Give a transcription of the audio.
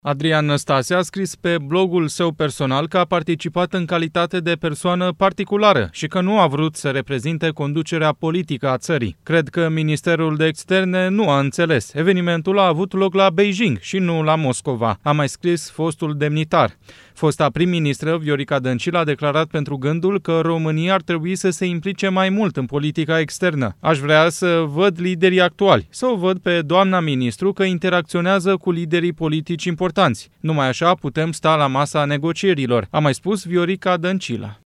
Adrian Năstase a scris pe blogul său personal că a participat în calitate de persoană particulară și că nu a vrut să reprezinte conducerea politică a țării. Cred că Ministerul de Externe nu a înțeles. Evenimentul a avut loc la Beijing și nu la Moscova, a mai scris fostul demnitar. Fosta prim-ministră Viorica Dăncilă a declarat pentru Gândul că România ar trebui să se implice mai mult în politica externă. Aș vrea să văd liderii actuali, să o văd pe doamna ministru că interacționează cu liderii politici importanți. Numai așa putem sta la masa negocierilor, a mai spus Viorica Dăncilă.